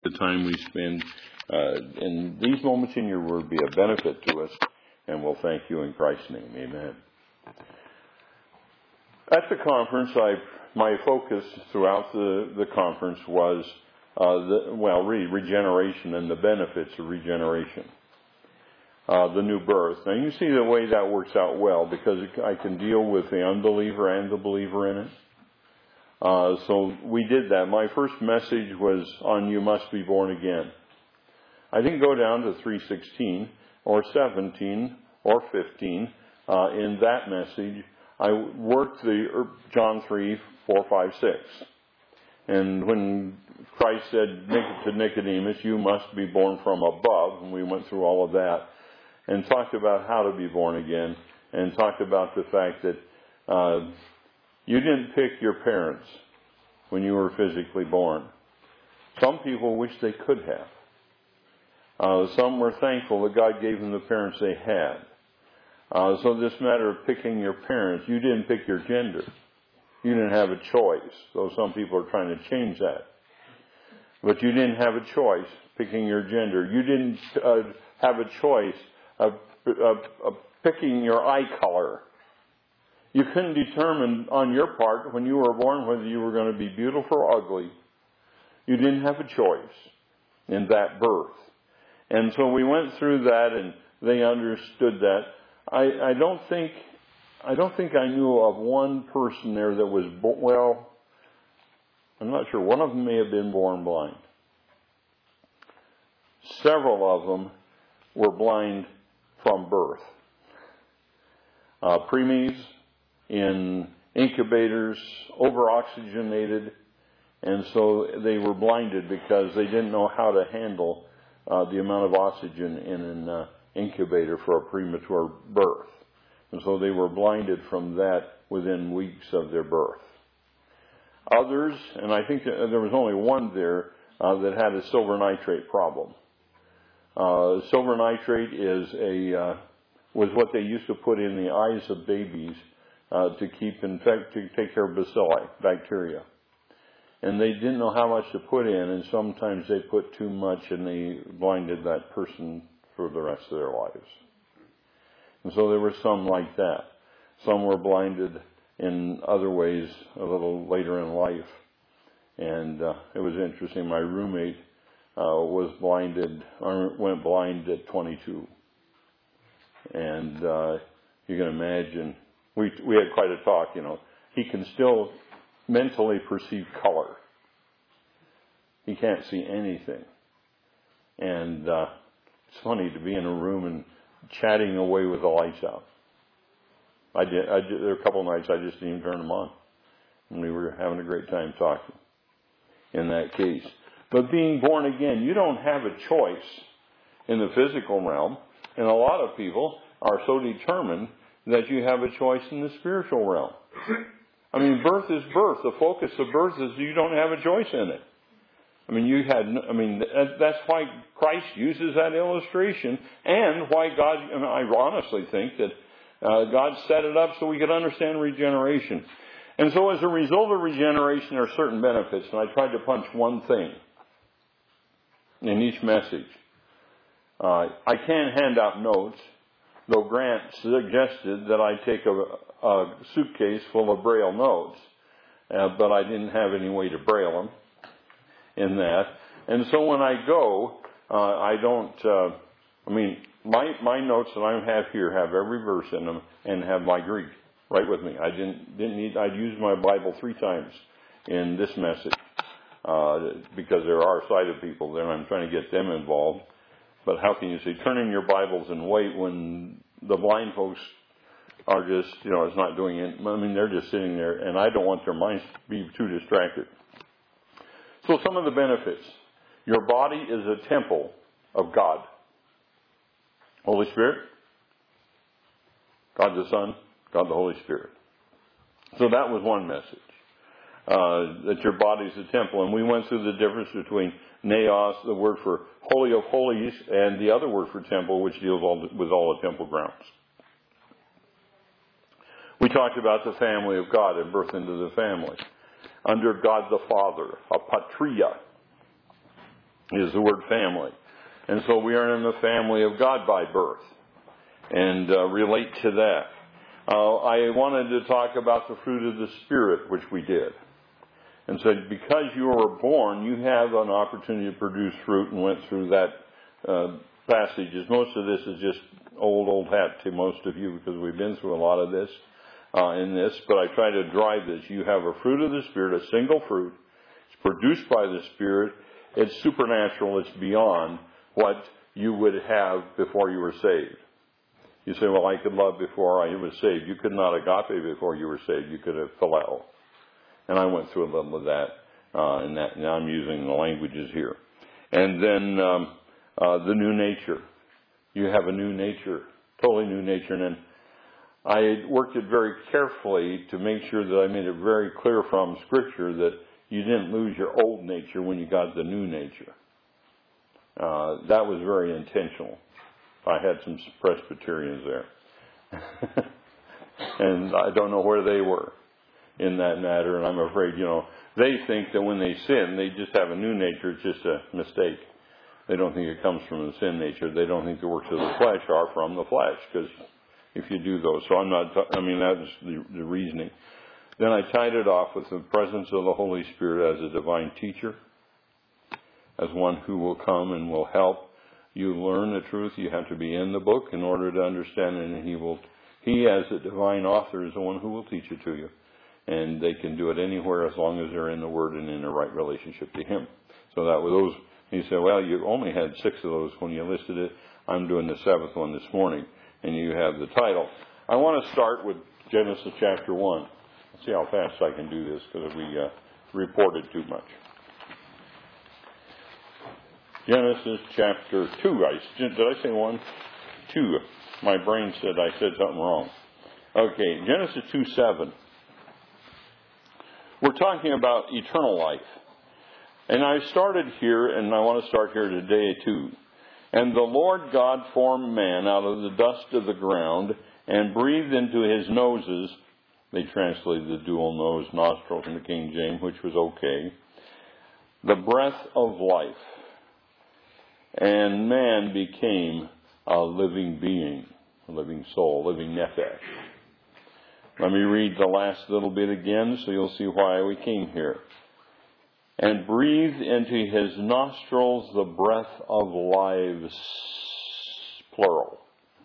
the time we spend in these moments in your word be a benefit to us, and we'll thank you in Christ's name. Amen. At the conference, my focus throughout the conference was regeneration and the benefits of regeneration, the new birth. Now you see the way that works out well, because I can deal with the unbeliever and the believer in it. So we did that. My first message was on you must be born again. I didn't go down to 3:16 or 17 or 15 in that message. I worked the John 3, 4, 5, 6. And when Christ said to Nicodemus, you must be born from above, and we went through all of that and talked about how to be born again, and talked about the fact that you didn't pick your parents when you were physically born. Some people wish they could have. Some were thankful that God gave them the parents they had. So this matter of picking your parents, you didn't pick your gender. You didn't have a choice, though some people are trying to change that. But you didn't have a choice picking your gender. You didn't have a choice of picking your eye color. You couldn't determine on your part when you were born whether you were going to be beautiful or ugly. You didn't have a choice in that birth. And so we went through that, and they understood that. I don't think I knew of one person there that was, I'm not sure. One of them may have been born blind. Several of them were blind from birth. Preemies in incubators, over-oxygenated, and so they were blinded because they didn't know how to handle the amount of oxygen in an incubator for a premature birth. And so they were blinded from that within weeks of their birth. Others, and I think there was only one there that had a silver nitrate problem. Silver nitrate was what they used to put in the eyes of babies to take care of bacilli, bacteria. And they didn't know how much to put in, and sometimes they put too much, and they blinded that person for the rest of their lives. And so there were some like that. Some were blinded in other ways a little later in life. And it was interesting. My roommate went blind at 22. And you can imagine, we had quite a talk, He can still mentally perceive color. He can't see anything. And it's funny to be in a room and chatting away with the lights out. There were a couple of nights I just didn't even turn them on. And we were having a great time talking in that case. But being born again, you don't have a choice in the physical realm. And a lot of people are so determined that you have a choice in the spiritual realm. I mean, birth is birth. The focus of birth is you don't have a choice in it. That's why Christ uses that illustration, and why God, I honestly think that God set it up so we could understand regeneration. And so as a result of regeneration, there are certain benefits, and I tried to punch one thing in each message. I can't hand out notes, though Grant suggested that I take a suitcase full of Braille notes, but I didn't have any way to Braille them in that. And so when I go, I don't, my notes that I have here have every verse in them and have my Greek right with me. I'd used my Bible 3 times in this message, because there are sighted people there and I'm trying to get them involved. But how can you say, turn in your Bibles and wait when the blind folks are just, it's not doing it. They're just sitting there, and I don't want their minds to be too distracted. So some of the benefits. Your body is a temple of God. Holy Spirit, God the Son, God the Holy Spirit. So that was one message. That your body is a temple. And we went through the difference between naos, the word for holy of holies, and the other word for temple, which deals with all the temple grounds. We talked about the family of God and birth into the family. Under God the Father, a patria. is the word family. And so we are in the family of God by birth, and relate to that. I wanted to talk about the fruit of the Spirit, which we did. And so because you were born, you have an opportunity to produce fruit, and went through that passages. Most of this is just old hat to most of you, because we've been through a lot of this in this, but I try to drive this. You have a fruit of the Spirit, a single fruit. It's produced by the Spirit. It's supernatural. It's beyond what you would have before you were saved. You say, well, I could love before I was saved. You could not agape before you were saved. You could have phileo. And I went through a little of that, and now I'm using the languages here. And then the new nature. You have a new nature, totally new nature. And I worked it very carefully to make sure that I made it very clear from Scripture that you didn't lose your old nature when you got the new nature. That was very intentional. I had some Presbyterians there. And I don't know where they were in that matter. And I'm afraid, they think that when they sin, they just have a new nature. It's just a mistake. They don't think it comes from the sin nature. They don't think the works of the flesh are from the flesh, because if you do those. So that's the reasoning. Then I tied it off with the presence of the Holy Spirit as a divine teacher, as one who will come and will help you learn the truth. You have to be in the book in order to understand it, and he as a divine author is the one who will teach it to you. And they can do it anywhere as long as they're in the Word and in the right relationship to Him. So that with those, he said, well, you only had 6 of those when you listed it. I'm doing the 7th one this morning, and you have the title. I want to start with Genesis chapter 1. Let's see how fast I can do this, because we reported too much. Genesis chapter 2. Did I say 1? 2. My brain said I said something wrong. Okay, Genesis 2:7. We're talking about eternal life. And I started here, and I want to start here today too. And the Lord God formed man out of the dust of the ground, and breathed into his noses, they translated the dual nose nostrils in the King James, which was okay, the breath of life. And man became a living being, a living soul, a living nephesh. Let me read the last little bit again so you'll see why we came here. And breathed into his nostrils the breath of life, plural.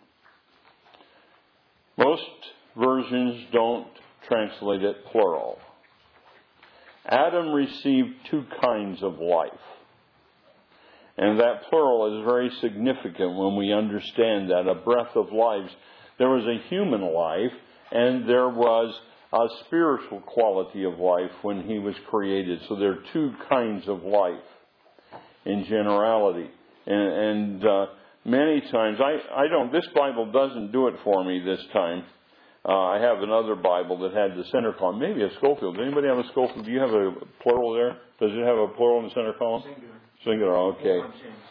Most versions don't translate it plural. Adam received 2 kinds of life. And that plural is very significant when we understand that. A breath of life. There was a human life, and there was a spiritual quality of life when he was created. So there are 2 kinds of life in generality. And many times, this Bible doesn't do it for me this time. I have another Bible that had the center column, maybe a Schofield. Does anybody have a Schofield? Do you have a plural there? Does it have a plural in the center column? Singular, okay.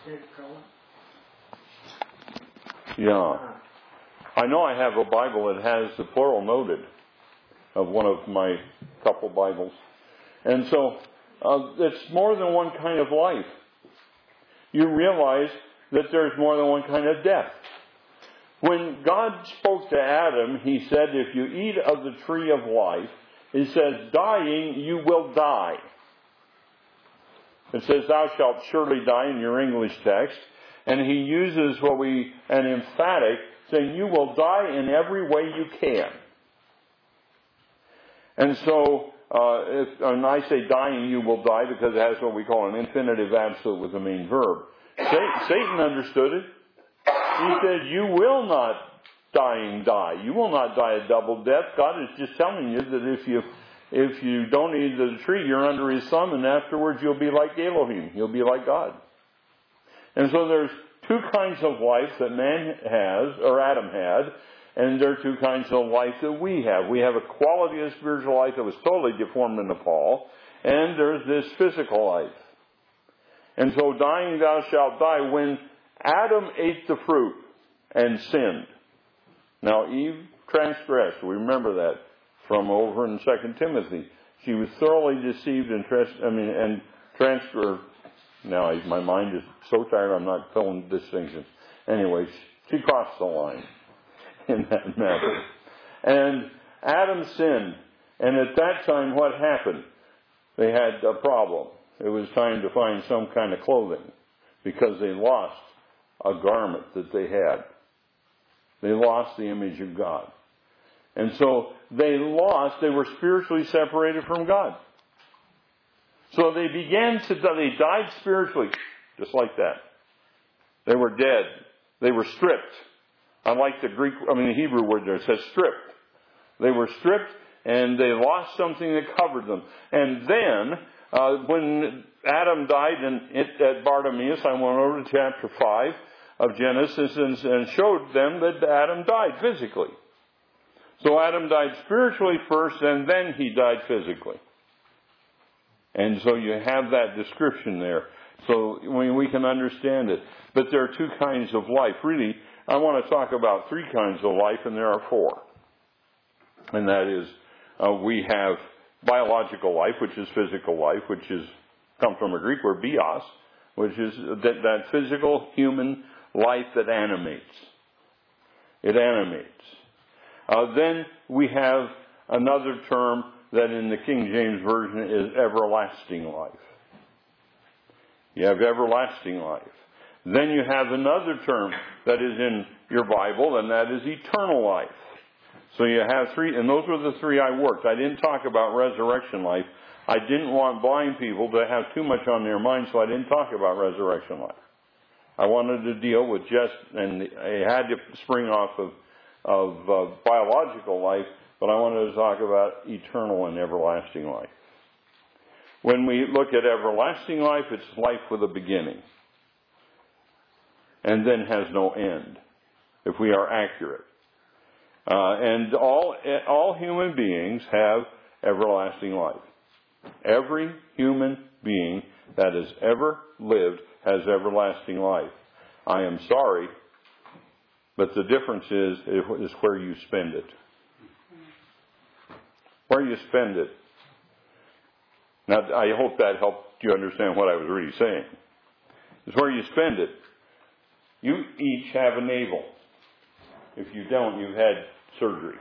Yeah. I know I have a Bible that has the plural noted of one of my couple Bibles. And so it's more than one kind of life. You realize that there's more than one kind of death. When God spoke to Adam, he said, if you eat of the tree of life, it says, dying, you will die. It says, thou shalt surely die in your English text. And he uses an emphatic, saying, you will die in every way you can. And so, and I say dying, you will die, because it has what we call an infinitive absolute with the main verb. Satan understood it. He said, you will not die. You will not die a double death. God is just telling you that if you don't eat of the tree, you're under his thumb, and afterwards you'll be like Elohim. You'll be like God. And so there's 2 kinds of life that man has, or Adam had, and there are 2 kinds of life that we have. We have a quality of spiritual life that was totally deformed in the fall, and there's this physical life. And so dying thou shalt die. When Adam ate the fruit and sinned. Now Eve transgressed. We remember that from over in 2 Timothy. She was thoroughly deceived and Now my mind is so tired I'm not filling distinctions. Anyway, she crossed the line in that matter. And Adam sinned. And at that time, what happened? They had a problem. It was time to find some kind of clothing because they lost a garment that they had. They lost the image of God. And so they were spiritually separated from God. So they died spiritually, just like that. They were dead. They were stripped. Unlike the Hebrew word there, it says stripped. They were stripped and they lost something that covered them. And then, when Adam died at Bartimaeus, I went over to chapter 5 of Genesis and showed them that Adam died physically. So Adam died spiritually first and then he died physically. And so you have that description there. So we can understand it. But there are two kinds of life. Really, I want to talk about three kinds of life, and there are four. And that is, we have biological life, which is physical life, which comes from a Greek word, bios, which is that physical human life that animates. It animates. Then we have another term that in the King James Version is everlasting life. You have everlasting life. Then you have another term that is in your Bible, and that is eternal life. So you have three, and those were the three I worked. I didn't talk about resurrection life. I didn't want blind people to have too much on their mind, so I didn't talk about resurrection life. I wanted to deal with and it had to spring off of biological life, but I wanted to talk about eternal and everlasting life. When we look at everlasting life, it's life with a beginning. And then has no end, if we are accurate. And all human beings have everlasting life. Every human being that has ever lived has everlasting life. I am sorry, but the difference is where you spend it. Where you spend it. Now, I hope that helped you understand what I was really saying. It's where you spend it. You each have a navel. If you don't, you've had surgery.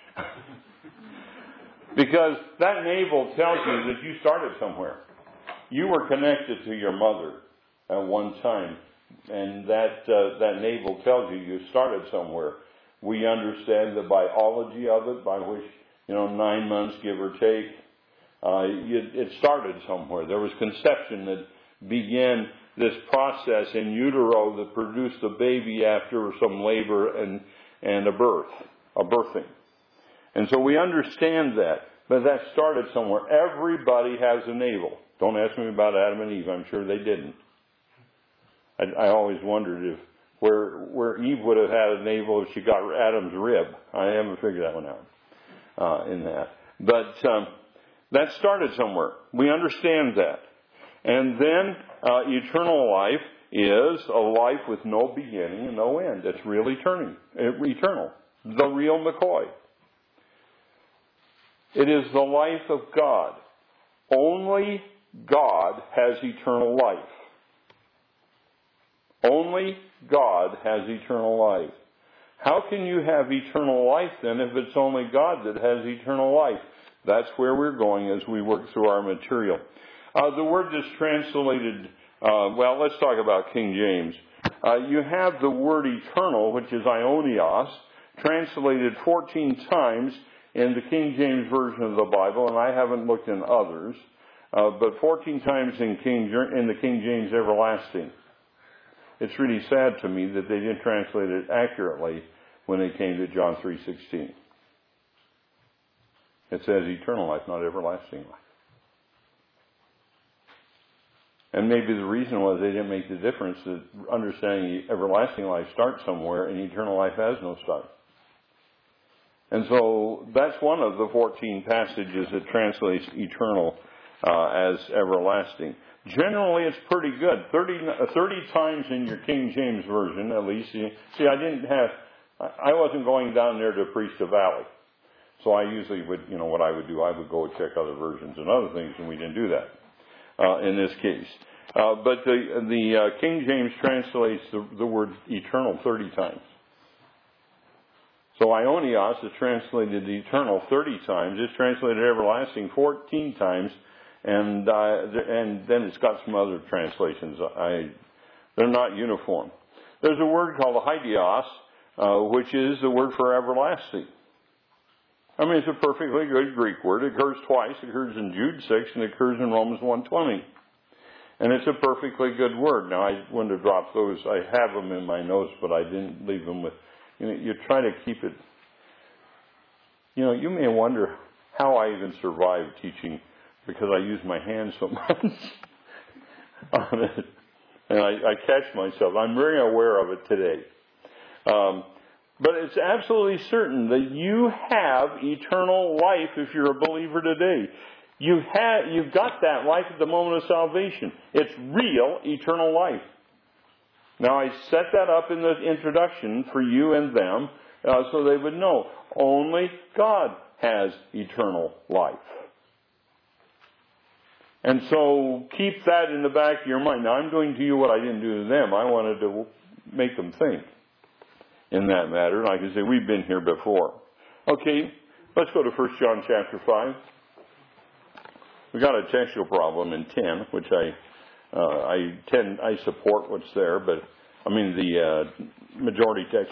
Because that navel tells you that you started somewhere. You were connected to your mother at one time. And that navel tells you started somewhere. We understand the biology of it, by which, 9 months, give or take. It started somewhere. There was conception that began this process in utero that produced a baby after some labor and a birthing. And so we understand that, but that started somewhere. Everybody has a navel. Don't ask me about Adam and Eve. I'm sure they didn't. I always wondered where Eve would have had a navel if she got Adam's rib. I haven't figured that one out in that. But that started somewhere. We understand that. And then eternal life is a life with no beginning and no end. It's really eternal. The real McCoy. It is the life of God. Only God has eternal life. Only God has eternal life. How can you have eternal life then if it's only God that has eternal life? That's where we're going as we work through our material. The word that's translated, let's talk about King James. You have the word eternal, which is aionios, translated 14 times in the King James Version of the Bible, and I haven't looked in others, but 14 times in the King James everlasting. It's really sad to me that they didn't translate it accurately when they came to John 3:16. It says eternal life, not everlasting life. And maybe the reason was they didn't make the difference that understanding everlasting life starts somewhere and eternal life has no start. And so that's one of the 14 passages that translates eternal as everlasting. Generally, it's pretty good. 30 times in your King James Version, at least. See, I wasn't going down there to preach the valley. So I usually would, what I would do, I would go check other versions and other things, and we didn't do that in this case. But the King James translates the word eternal 30 times. So Ionios is translated eternal 30 times. It's translated everlasting 14 times. And then it's got some other translations. They're not uniform. There's a word called hagios, which is the word for everlasting. I mean, it's a perfectly good Greek word. It occurs twice. It occurs in Jude 6 and it occurs in Romans 1:20. And it's a perfectly good word. Now, I wouldn't have dropped those. I have them in my notes, but I didn't leave them with... You try to keep it... You may wonder how I even survive teaching because I use my hands so much on it. And I catch myself. I'm very aware of it today. But it's absolutely certain that you have eternal life if you're a believer today. You've got that life at the moment of salvation. It's real eternal life. Now, I set that up in the introduction for you and them so they would know. Only God has eternal life. And so keep that in the back of your mind. Now, I'm doing to you what I didn't do to them. I wanted to make them think in that matter. Like I say, we've been here before. Okay, let's go to 1 John chapter 5. We got a textual problem in 10, which I support what's there, but I mean the majority text.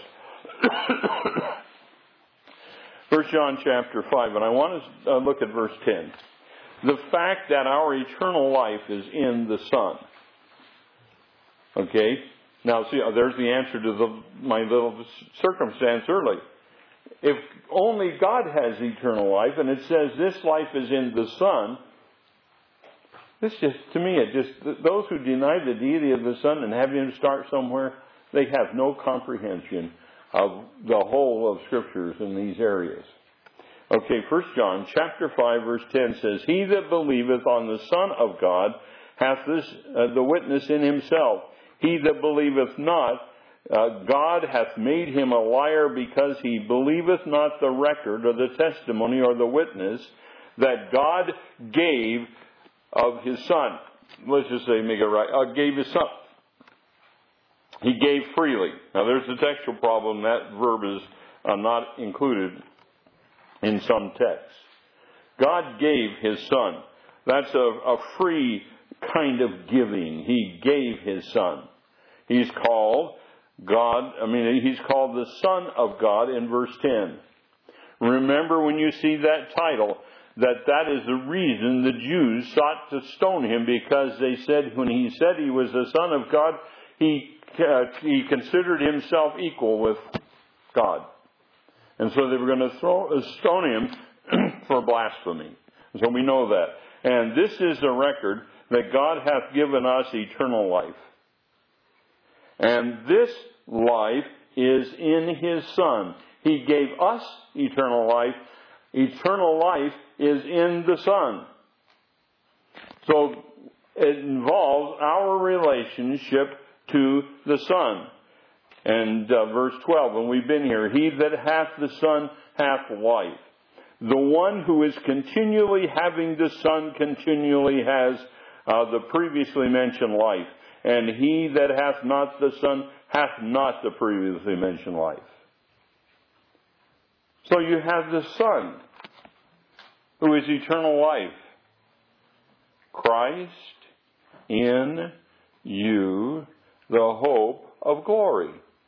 1 John chapter 5, and I want to look at verse 10. The fact that our eternal life is in the Son. Okay? Now, see, there's the answer to my little circumstance early. If only God has eternal life, and it says this life is in the Son, this just, to me, those who deny the deity of the Son and have Him start somewhere, they have no comprehension of the whole of Scriptures in these areas. Okay, 1 John chapter 5 verse 10 says, He that believeth on the Son of God hath this the witness in himself. He that believeth not, God hath made him a liar, because he believeth not the record or the testimony or the witness that God gave of His Son. Let's just say, make it right. Gave His Son. He gave freely. Now there's a textual problem. That verb is not included in some texts. God gave His Son. That's a free kind of giving. He gave His Son. He's called God, He's called the Son of God in verse 10. Remember when you see that title, that is the reason the Jews sought to stone Him, because they said, when He said He was the Son of God, He considered Himself equal with God. And so they were going to stone Him for blasphemy. So we know that. And this is the record that God hath given us eternal life. And this life is in His Son. He gave us eternal life. Eternal life is in the Son. So it involves our relationship to the Son. And verse 12, and we've been here, He that hath the Son hath life. The one who is continually having the Son continually has the previously mentioned life. And he that hath not the Son hath not the previously mentioned life. So you have the Son, who is eternal life. Christ in you, the hope of glory.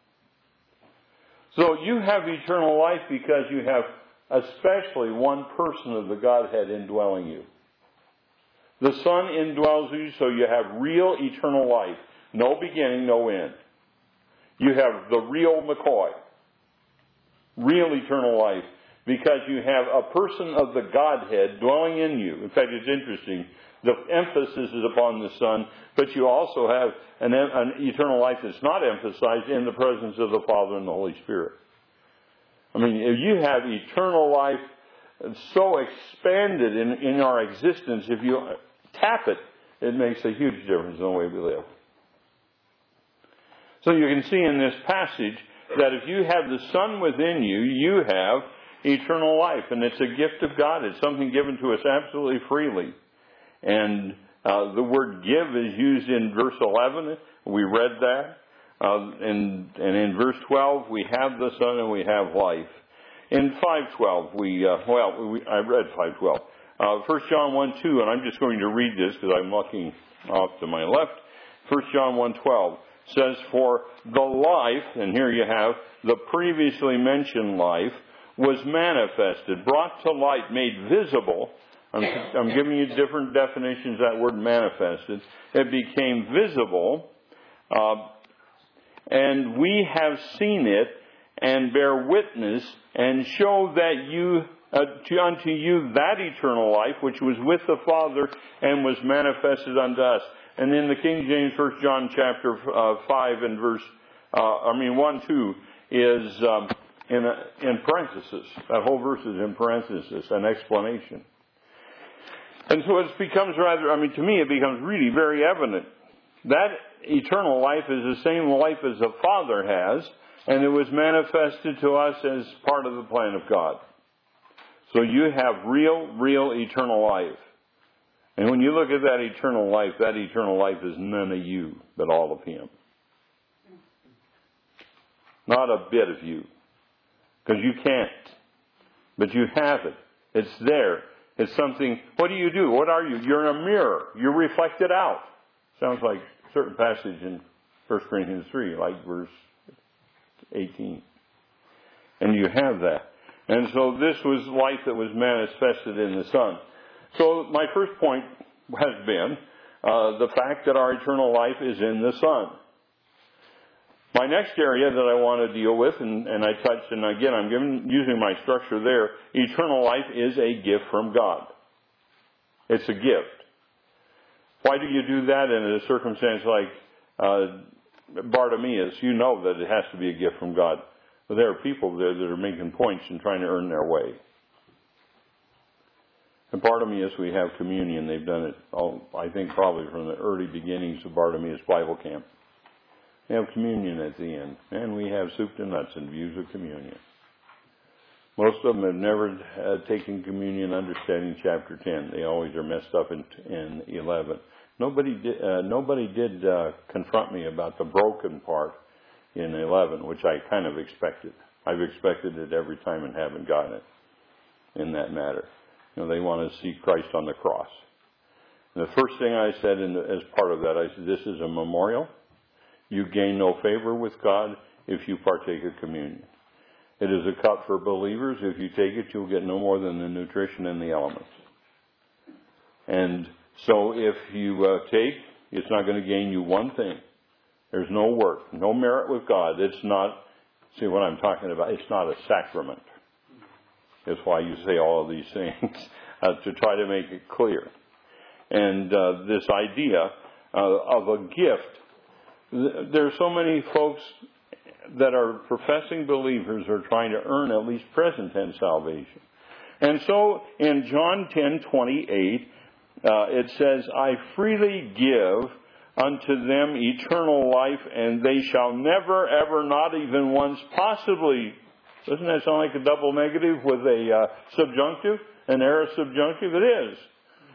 So you have eternal life because you have especially one person of the Godhead indwelling you. The Son indwells you, so you have real eternal life. No beginning, no end. You have the real McCoy. Real eternal life. Because you have a person of the Godhead dwelling in you. In fact, it's interesting. The emphasis is upon the Son, but you also have an eternal life that's not emphasized in the presence of the Father and the Holy Spirit. I mean, if you have eternal life so expanded in our existence, if you tap it, it makes a huge difference in the way we live. So you can see in this passage that if you have the Son within you, you have eternal life. And it's a gift of God. It's something given to us absolutely freely. And The word give is used in verse 11. We read that. And in verse 12, we have the Son and we have life. In 5:12, I read 5:12. 1 John 1:2, and I'm just going to read this because I'm looking off to my left. 1 John 1:12 says, for the life, and here you have the previously mentioned life, was manifested, brought to light, made visible. I'm giving you different definitions of that word manifested. It became visible, and we have seen it, and bear witness, and show that unto you that eternal life which was with the Father and was manifested unto us. And in the King James, 1 John chapter 5 and verse 1-2 is in parenthesis. That whole verse is in parenthesis, an explanation. And so it becomes to me it becomes really very evident. That eternal life is the same life as the Father has, and it was manifested to us as part of the plan of God. So you have real eternal life. And when you look at that eternal life is none of you, but all of Him. Not a bit of you. Because you can't. But you have it. It's there. It's something. What do? What are you? You're in a mirror. You're reflected out. Sounds like a certain passage in 1 Corinthians 3, like verse 18. And you have that. And so this was life that was manifested in the Son. So my first point has been the fact that our eternal life is in the Son. My next area that I want to deal with, and I touched, and again I'm using my structure there, eternal life is a gift from God. It's a gift. Why do you do that in a circumstance like Bartimaeus? You know that it has to be a gift from God. But there are people there that are making points and trying to earn their way. And Bartimaeus, we have communion. They've done it, I think, probably from the early beginnings of Bartimaeus Bible Camp. They have communion at the end. And we have soup to nuts and views of communion. Most of them have never taken communion understanding chapter 10. They always are messed up in 11. Nobody did confront me about the broken part in 11, which I kind of expected. I've expected it every time and haven't gotten it in that matter. They want to see Christ on the cross. And the first thing I said as part of that, I said, this is a memorial. You gain no favor with God if you partake of communion. It is a cup for believers. If you take it, you'll get no more than the nutrition and the elements. And so if you take, it's not going to gain you one thing. There's no work, no merit with God. It's not, see what I'm talking about, it's not a sacrament. That's why you say all of these things, to try to make it clear. And this idea of a gift, there are so many folks that are professing believers are trying to earn at least present tense salvation. And so in John 10:28, it says, I freely give unto them eternal life, and they shall never, ever, not even once, possibly. Doesn't that sound like a double negative with a subjunctive, an aorist subjunctive? It is.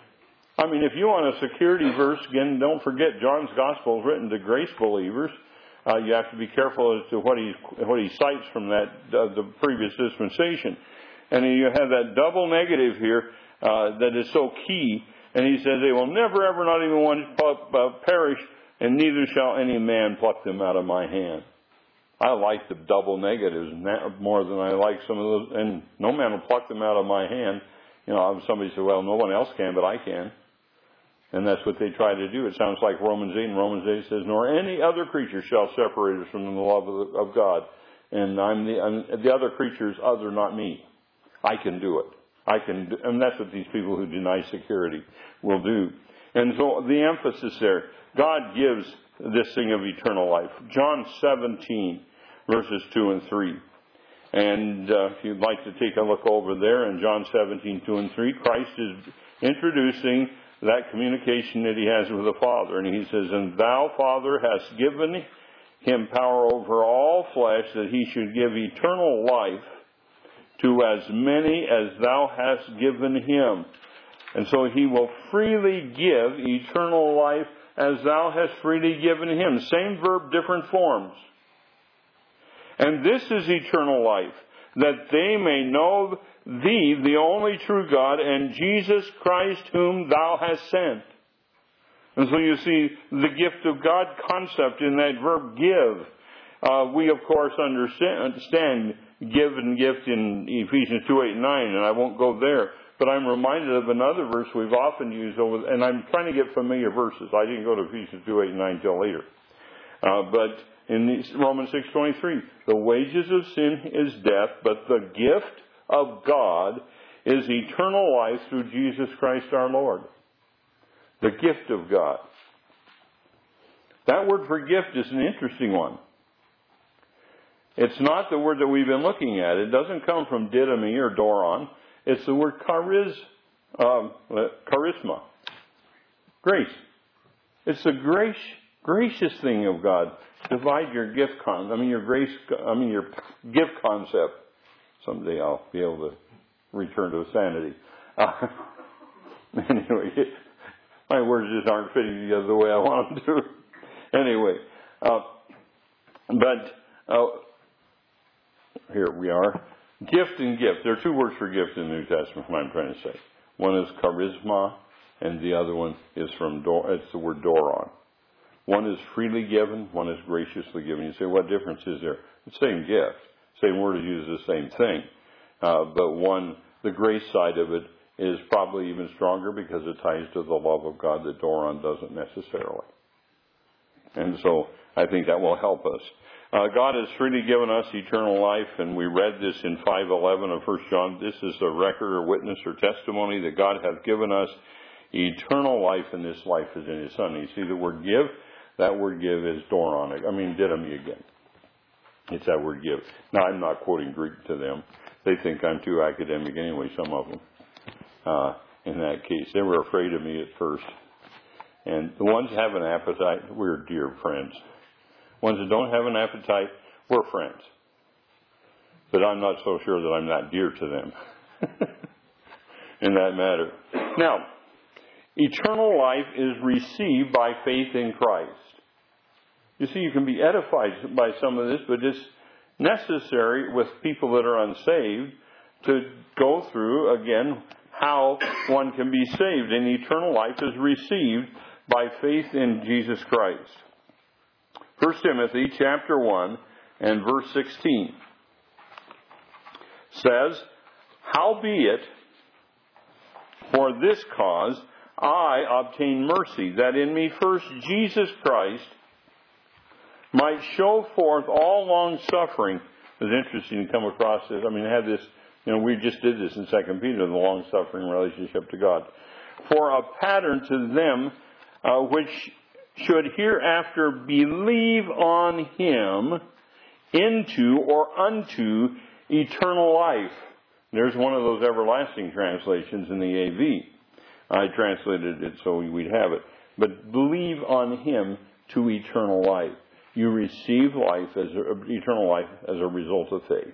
I mean, if you want a security verse, again, don't forget John's Gospel is written to grace believers. You have to be careful as to what he cites from that the previous dispensation. And you have that double negative here that is so key. And he says, they will never, ever, not even one perish, and neither shall any man pluck them out of my hand. I like the double negatives more than I like some of those. And no man will pluck them out of my hand. Somebody said, well, no one else can, but I can. And that's what they try to do. It sounds like Romans 8. And Romans 8 says, nor any other creature shall separate us from the love of God. And the other creatures, other, not me. I can do it. And that's what these people who deny security will do. And so the emphasis there, God gives this thing of eternal life. John 17, verses 2 and 3. And if you'd like to take a look over there in John 17, 2 and 3, Christ is introducing that communication that he has with the Father. And he says, and thou, Father, hast given him power over all flesh, that he should give eternal life to as many as thou hast given him. And so he will freely give eternal life as thou hast freely given him. Same verb, different forms. And this is eternal life, that they may know thee, the only true God, and Jesus Christ whom thou hast sent. And so you see the gift of God concept in that verb give. We, of course, understand give and gift in Ephesians 2:8 and 9, and I won't go there. But I'm reminded of another verse we've often used and I'm trying to get familiar verses. I didn't go to Ephesians 2:8 and 9 till later. But in Romans 6:23, the wages of sin is death, but the gift of God is eternal life through Jesus Christ our Lord. The gift of God. That word for gift is an interesting one. It's not the word that we've been looking at. It doesn't come from didomi or doron. It's the word charisma. Grace. It's the gracious thing of God. Divide your gift your gift concept. Someday I'll be able to return to sanity. Anyway, my words just aren't fitting together the way I want them to. Anyway, here we are. Gift and gift. There are two words for gift in the New Testament, what I'm trying to say. One is charisma, and the other one is it's the word doron. One is freely given, one is graciously given. You say, what difference is there? The same gift. Same word is used the same thing. But the grace side of it is probably even stronger because it ties to the love of God that doron doesn't necessarily. And so I think that will help us. God has freely given us eternal life, and we read this in 5:11 of 1 John. This is a record or witness or testimony that God hath given us eternal life, and this life is in His Son. You see the word give? That word give is doron. Didomi again. It's that word give. Now, I'm not quoting Greek to them. They think I'm too academic anyway, some of them. In that case, they were afraid of me at first. And the ones that have an appetite, we're dear friends. Ones that don't have an appetite, we're friends. But I'm not so sure that I'm that dear to them in that matter. Now, eternal life is received by faith in Christ. You see, you can be edified by some of this, but it's necessary with people that are unsaved to go through, again, how one can be saved. And eternal life is received by faith in Jesus Christ. 1 Timothy chapter 1 and verse 16 says, "Howbeit, for this cause I obtain mercy, that in me first Jesus Christ might show forth all long suffering." It was interesting to come across this. Have this, we just did this in 2 Peter, the long suffering relationship to God. "For a pattern to them which should hereafter believe on Him into or unto eternal life." There's one of those everlasting translations in the AV. I translated it so we'd have it. But believe on Him to eternal life. You receive eternal life as a result of faith.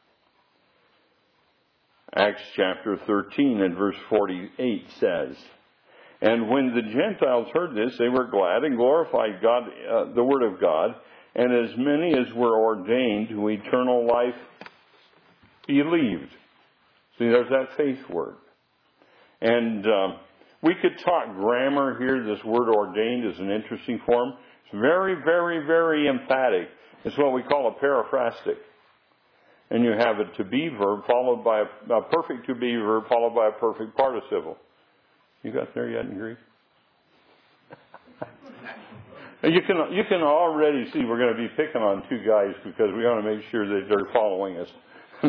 Acts chapter 13 and verse 48 says, "And when the Gentiles heard this, they were glad and glorified God, the word of God, and as many as were ordained to eternal life believed." See, there's that faith word. And we could talk grammar here. This word ordained is an interesting form. It's very, very, very emphatic. It's what we call a periphrastic. And you have a to be verb followed by a perfect to be verb followed by a perfect participle. You got there yet in Greek? You can already see we're going to be picking on two guys because we want to make sure that they're following us.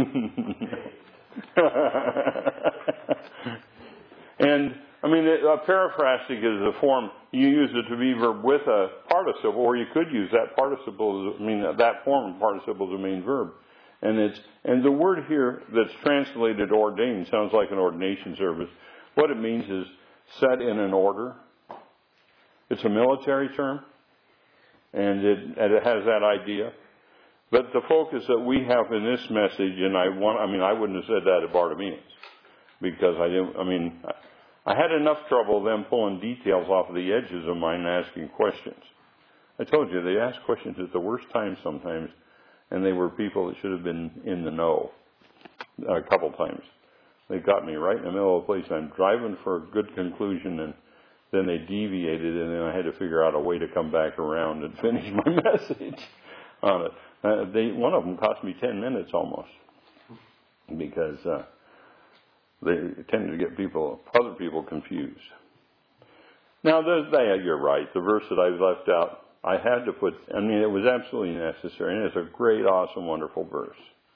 And a periphrastic is a form you use the to be verb with a participle, or you could use that participle. That form of participle as a main verb. And the word here that's translated ordained sounds like an ordination service. What it means is set in an order. It's a military term, and it has that idea. But the focus that we have in this message, and I wouldn't have said that at Bartimaeus, because I had enough trouble them pulling details off of the edges of mine and asking questions. I told you, they asked questions at the worst time sometimes, and they were people that should have been in the know a couple times. They got me right in the middle of the place. I'm driving for a good conclusion, and then they deviated, and then I had to figure out a way to come back around and finish my message on it. One of them cost me 10 minutes almost, because they tended to get other people confused. Now, you're right. The verse that I left out, I had to put, it was absolutely necessary, and it's a great, awesome, wonderful verse.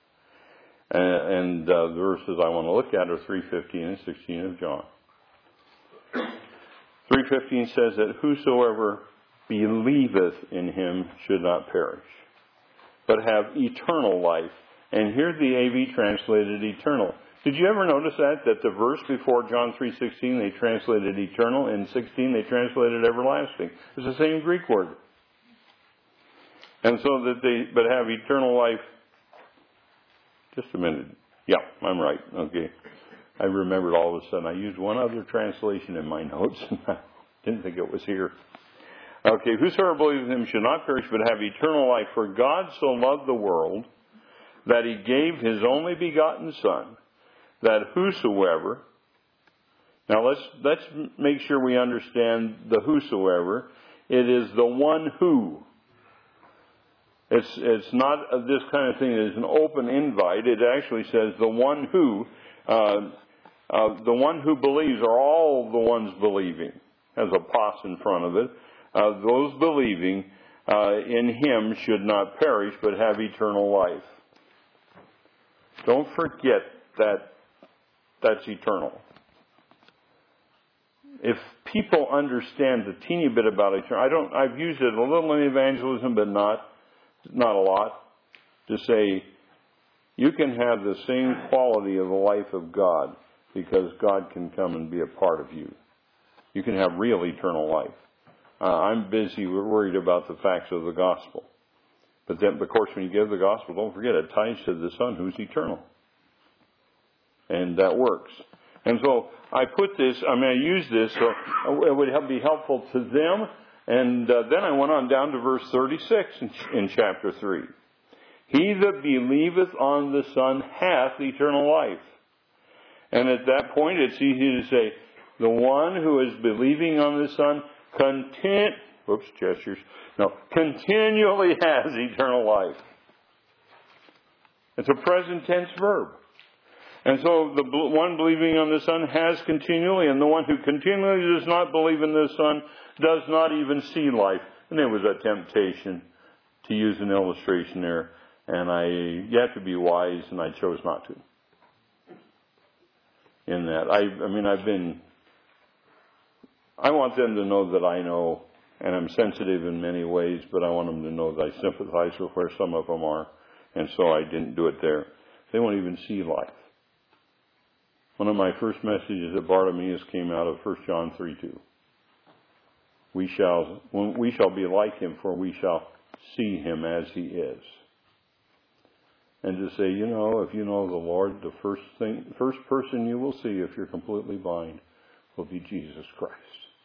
And the verses I want to look at are 3:15 and 16 of John. 3:15 says that whosoever believeth in him should not perish, but have eternal life. And here the AV translated eternal. Did you ever notice that the verse before John 3:16 they translated eternal, and 16 they translated everlasting? It's the same Greek word. And so that but have eternal life. Just a minute. Yeah, I'm right. Okay. I remembered all of a sudden. I used one other translation in my notes, and I didn't think it was here. Okay, whosoever believes in him should not perish, but have eternal life. For God so loved the world that he gave his only begotten Son, that whosoever. Now let's make sure we understand the whosoever. It is the one who. It's not this kind of thing. It's an open invite. It actually says the one who believes, or all the ones believing, has a pos in front of it. Those believing in him should not perish, but have eternal life. Don't forget that that's eternal. If people understand a teeny bit about eternal, I've used it a little in evangelism, but not a lot, to say you can have the same quality of the life of God because God can come and be a part of you. You can have real eternal life. I'm busy worried about the facts of the gospel. But then, of course, when you give the gospel, don't forget it ties to the Son who's eternal. And that works. And so I use this so it would be helpful to them. And then I went on down to verse 36 in chapter 3. He that believeth on the Son hath eternal life. And at that point it's easy to say, the one who is believing on the Son continually has eternal life. It's a present tense verb. And so the one believing on the Son has continually, and the one who continually does not believe in the Son does not even see life. And there was a temptation to use an illustration there, and you have to be wise, and I chose not to. In that, I want them to know that I know, and I'm sensitive in many ways, but I want them to know that I sympathize with where some of them are, and so I didn't do it there. They won't even see life. One of my first messages at Bartimaeus came out of 1 John 3:2. We shall be like him, for we shall see him as he is. And to say, if you know the Lord, the first person you will see if you're completely blind will be Jesus Christ.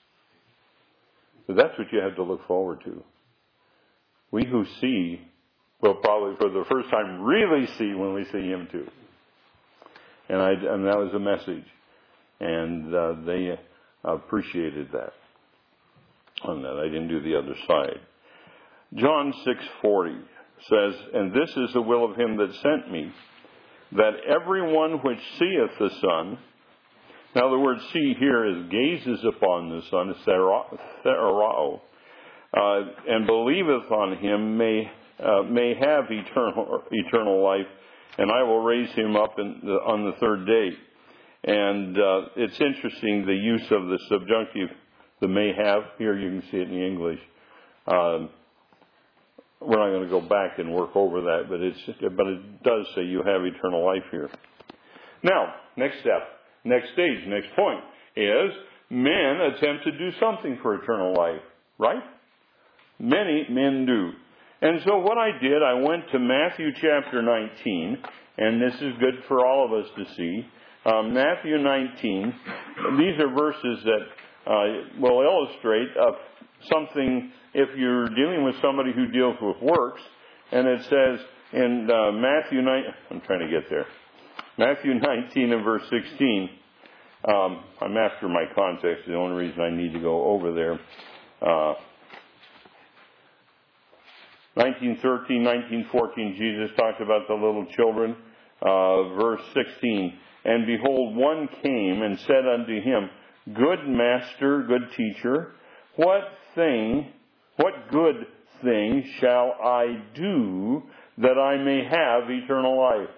So that's what you have to look forward to. We who see will probably for the first time really see when we see him too. And that was a message. And they appreciated that. On that, I didn't do the other side. John 6:40 says, and this is the will of him that sent me, that everyone which seeth the Son, now the word see here is gazes upon the Son, therao, and believeth on him may have eternal life, and I will raise him up on the third day. And it's interesting, the use of the subjunctive, the may have. Here you can see it in the English. We're not going to go back and work over that, but it does say you have eternal life here. Now, next step, next stage, next point is men attempt to do something for eternal life, right? Many men do. And so what I did, I went to Matthew chapter 19, and this is good for all of us to see. Matthew 19. These are verses that will illustrate something if you're dealing with somebody who deals with works. And it says in Matthew 9, I'm trying to get there. Matthew 19 and verse 16. I'm after my context. The only reason I need to go over there. 19:13, 19:14, Jesus talked about the little children. Verse 16, and behold, one came and said unto him, Good master, good teacher, what good thing shall I do that I may have eternal life?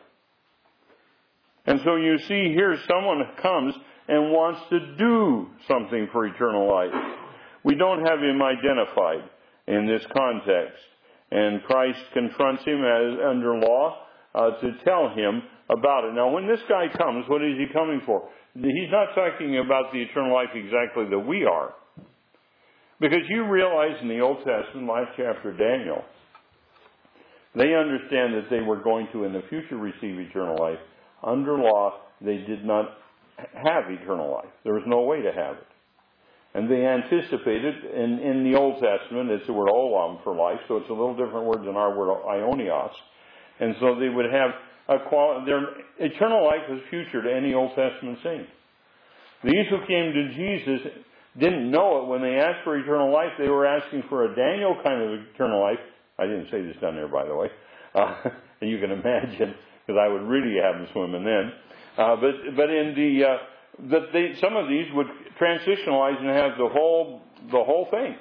And so you see here someone comes and wants to do something for eternal life. We don't have him identified in this context. And Christ confronts him as under law to tell him about it. Now, when this guy comes, what is he coming for? He's not talking about the eternal life exactly that we are. Because you realize in the Old Testament, last chapter, Daniel, they understand that they were going to in the future receive eternal life. Under law, they did not have eternal life. There was no way to have it. And they anticipated, in the Old Testament, it's the word olam for life, so it's a little different word than our word ionios. And so they would have their eternal life was future to any Old Testament saint. These who came to Jesus didn't know it. When they asked for eternal life, they were asking for a Daniel kind of eternal life. I didn't say this down there, by the way. And you can imagine, because I would really have them swimming then. But in some of these would transitionalize and have the whole thing.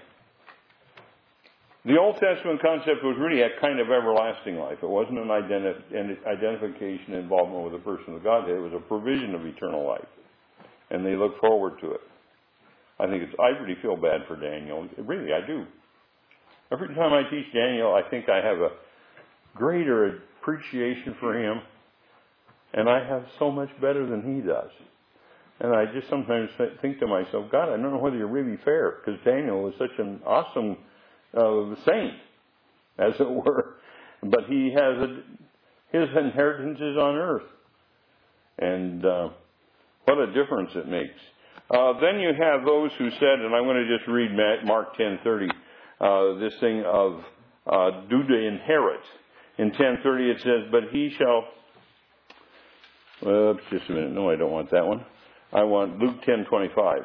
The Old Testament concept was really a kind of everlasting life. It wasn't an identification involvement with the person of Godhead. It was a provision of eternal life. And they look forward to it. I really feel bad for Daniel. Really, I do. Every time I teach Daniel, I think I have a greater appreciation for him. And I have so much better than he does. And I just sometimes think to myself, God, I don't know whether you're really fair, because Daniel was such an awesome saint, as it were. But he has his inheritance is on earth. And what a difference it makes. Then you have those who said, and I'm going to just read Mark 10:30, this thing of do to inherit. In 10:30 it says, but he shall... just a minute. No, I don't want that one. I want Luke 10:25.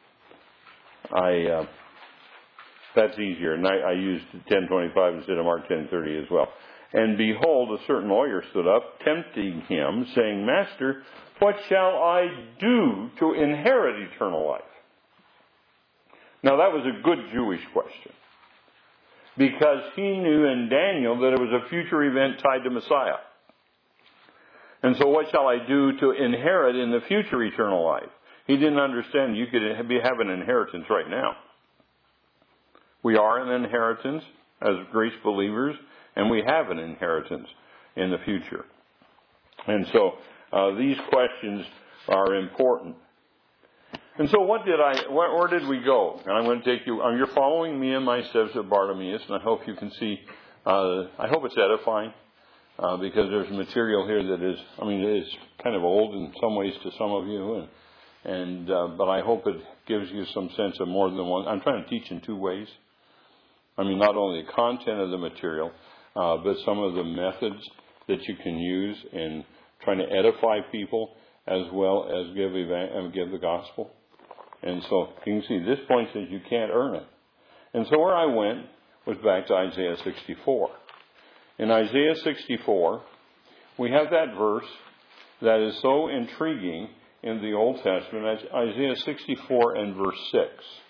That's easier, and I used 10:25 instead of Mark 10:30 as well. And behold, a certain lawyer stood up, tempting him, saying, Master, what shall I do to inherit eternal life? Now that was a good Jewish question, because he knew in Daniel that it was a future event tied to Messiah. And so what shall I do to inherit in the future eternal life? He didn't understand you could have an inheritance right now. We are an inheritance as grace believers, and we have an inheritance in the future. And so these questions are important. And so where did we go? And I'm going to take you, you're following me in my steps of Bartimaeus, and I hope you can see, I hope it's edifying. Because there's material here that is kind of old in some ways to some of you, but I hope it gives you some sense of more than one. I'm trying to teach in two ways. Not only the content of the material, but some of the methods that you can use in trying to edify people as well as give the gospel. And so you can see this point says you can't earn it. And so where I went was back to Isaiah 64. In Isaiah 64, we have that verse that is so intriguing in the Old Testament. That's Isaiah 64 and verse 6.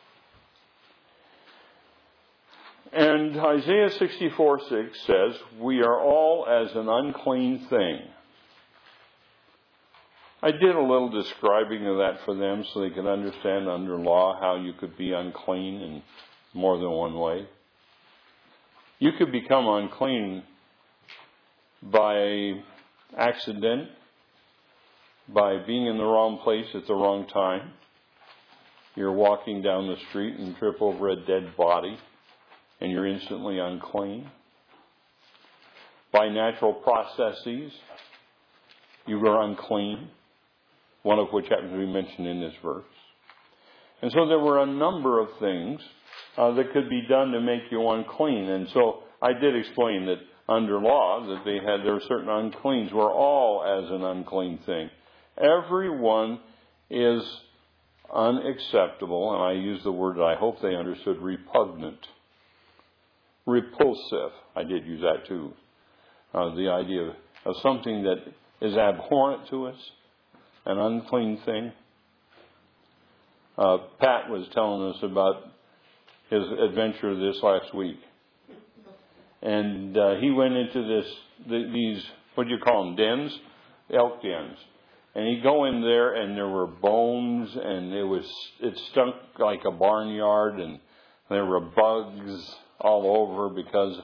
And Isaiah 64:6 says, we are all as an unclean thing. I did a little describing of that for them so they could understand under law how you could be unclean in more than one way. You could become unclean by accident, by being in the wrong place at the wrong time. You're walking down the street and trip over a dead body, and you're instantly unclean. By natural processes, you are unclean. one of which happens to be mentioned in this verse. And so there were a number of things that could be done to make you unclean. And so I did explain that under law that there were certain uncleans were all as an unclean thing. Everyone is unacceptable, and I use the word that I hope they understood, repugnant. Repulsive. I did use that too. The idea of something that is abhorrent to us, an unclean thing. Pat was telling us about his adventure this last week. And he went into these, what do you call them, dens? Elk dens. And he'd go in there and there were bones and it stunk like a barnyard and there were bugs all over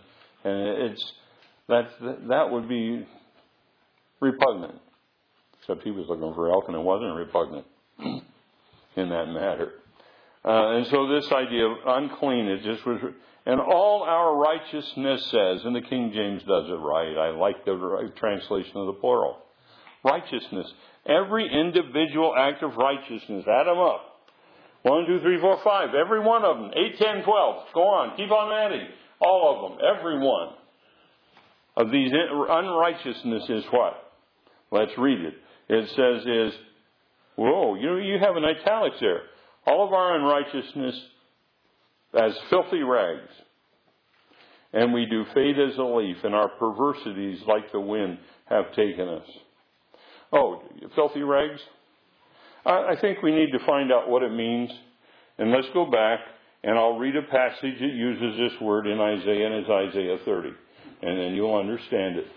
that would be repugnant. Except he was looking for elk and it wasn't repugnant in that matter. And so this idea of unclean, it just was, and all our righteousness says, and the King James does it right. I like the translation of the plural. Righteousness. Every individual act of righteousness. Add them up. 1, 2, 3, 4, 5. Every one of them. 8, 10, 12. Go on. Keep on adding. All of them. Every one of these unrighteousness is what? Let's read it. It says whoa, you have an italics there. All of our unrighteousness as filthy rags. And we do fade as a leaf, and our perversities like the wind have taken us. Oh, filthy rags? I think we need to find out what it means. And let's go back, and I'll read a passage that uses this word in Isaiah, and it's Isaiah 30. And then you'll understand it.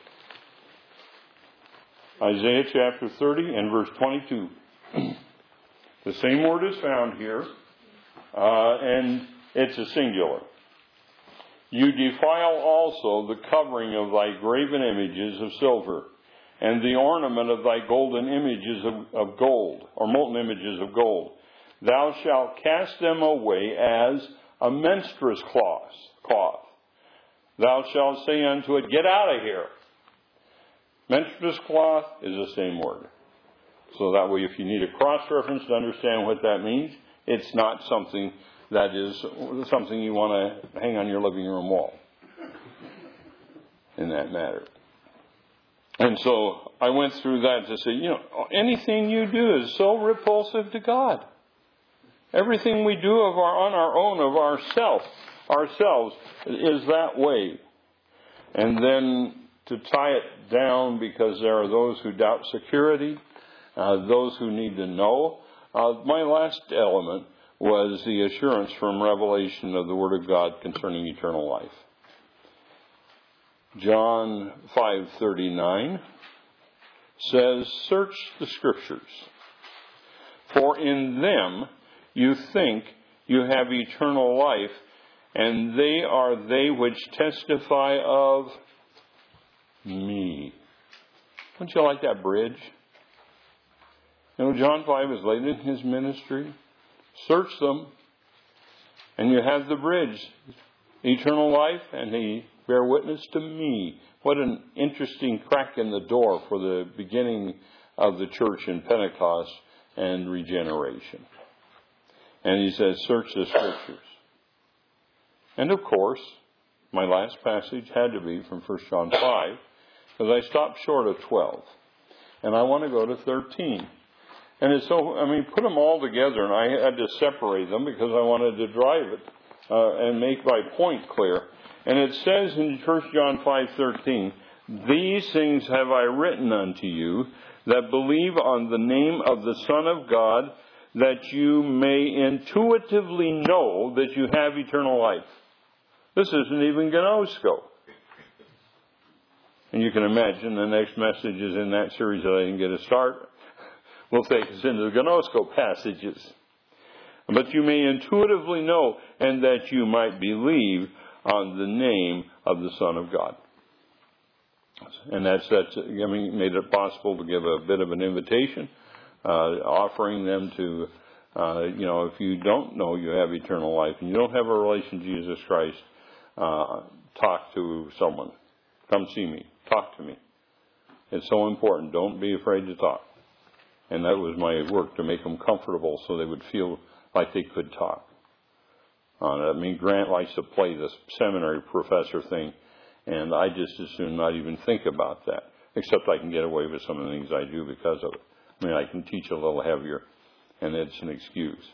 Isaiah chapter 30 and verse 22. The same word is found here, and it's a singular. You defile also the covering of thy graven images of silver, and the ornament of thy golden images of gold, or molten images of gold. Thou shalt cast them away as a menstruous cloth. Thou shalt say unto it, get out of here. Menstruous cloth is the same word. So that way, if you need a cross-reference to understand what that means, it's not something that is something you want to hang on your living room wall in that matter. And so I went through that to say, anything you do is so repulsive to God. Everything we do on our own, of ourselves, is that way. And then to tie it down, because there are those who doubt security, those who need to know. My last element was the assurance from Revelation of the Word of God concerning eternal life. John 5:39 says, search the Scriptures, for in them you think you have eternal life, and they are they which testify of me. Don't you like that bridge? John 5 is late in his ministry. Search them, and you have the bridge. Eternal life, and they bear witness to me. What an interesting crack in the door for the beginning of the church in Pentecost and regeneration. And he says, search the Scriptures. And of course, my last passage had to be from 1 John 5, because I stopped short of 12. And I want to go to 13. And it's put them all together, and I had to separate them because I wanted to drive it and make my point clear. And it says in 1 John 5:13, these things have I written unto you that believe on the name of the Son of God, that you may intuitively know that you have eternal life. This isn't even gnosko. And you can imagine the next messages in that series that I didn't get to start will take us into the gnosko passages. But you may intuitively know, and that you might believe on the name of the Son of God. And that's made it possible to give a bit of an invitation, offering them to, if you don't know you have eternal life and you don't have a relation to Jesus Christ, talk to someone. Come see me. Talk to me. It's so important. Don't be afraid to talk. And that was my work, to make them comfortable so they would feel like they could talk. I mean, Grant likes to play this seminary professor thing, and I just as soon not even think about that, except I can get away with some of the things I do because of it. I mean, I can teach a little heavier, and it's an excuse,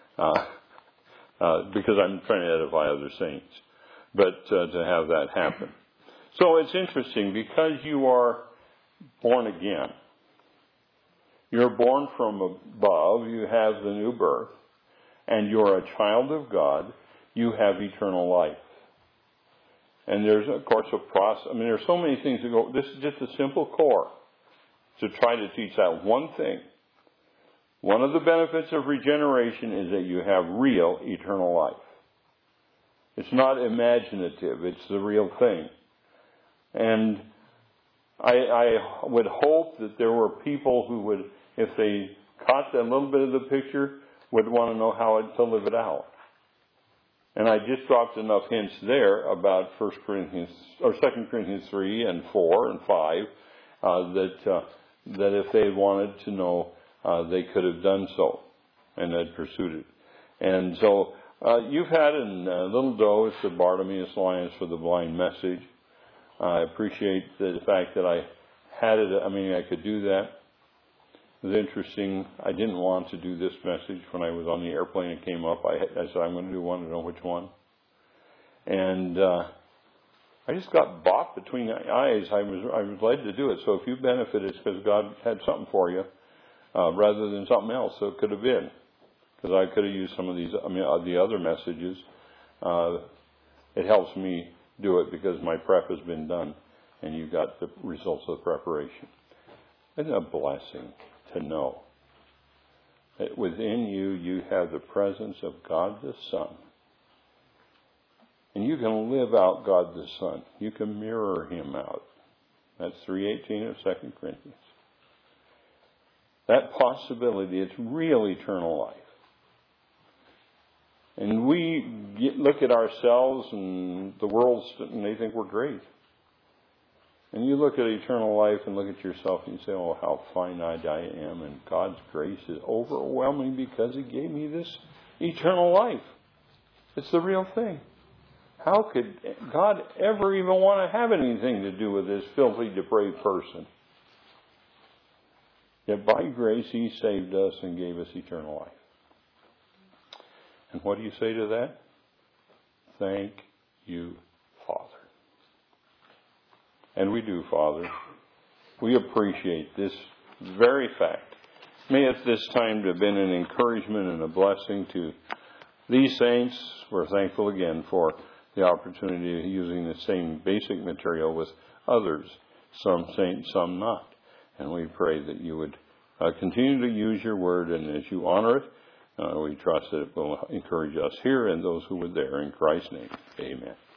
because I'm trying to edify other saints. But to have that happen. So it's interesting, because you are born again. You're born from above, you have the new birth, and you're a child of God, you have eternal life. And there's, of course, a process. I mean, there's so many things that go. This is just a simple core to try to teach that one thing. One of the benefits of regeneration is that you have real eternal life. It's not imaginative. It's the real thing. And I would hope that there were people who would, if they caught a little bit of the picture, would want to know how to live it out. And I just dropped enough hints there about 1 Corinthians or 2 Corinthians 3 and 4 and 5 that if they wanted to know, they could have done so and had pursued it. And so you've had in little dose the Bartimaeus Alliance for the Blind message. I appreciate the fact that I had it. I mean, I could do that. It was interesting. I didn't want to do this message when I was on the airplane. It came up. I said, I'm going to do one. I don't know which one. And I just got bopped between the eyes. I was led to do it. So if you benefit, it's because God had something for you rather than something else. So it could have been. Because I could have used some of these, the other messages. It helps me do it because my prep has been done. And you got the results of the preparation. Isn't it a blessing to know that within you, you have the presence of God the Son. And you can live out God the Son. You can mirror Him out. That's 3:18 of 2 Corinthians. That possibility, it's real eternal life. And we look at ourselves and the world, and they think we're great. And you look at eternal life and look at yourself and you say, oh, how finite I am. And God's grace is overwhelming because He gave me this eternal life. It's the real thing. How could God ever even want to have anything to do with this filthy, depraved person? Yet by grace He saved us and gave us eternal life. And what do you say to that? Thank you, Father. And we do, Father. We appreciate this very fact. May it this time have been an encouragement and a blessing to these saints. We're thankful again for the opportunity of using the same basic material with others, some saints, some not. And we pray that you would continue to use your word, and as you honor it, we trust that it will encourage us here and those who were there. In Christ's name, amen.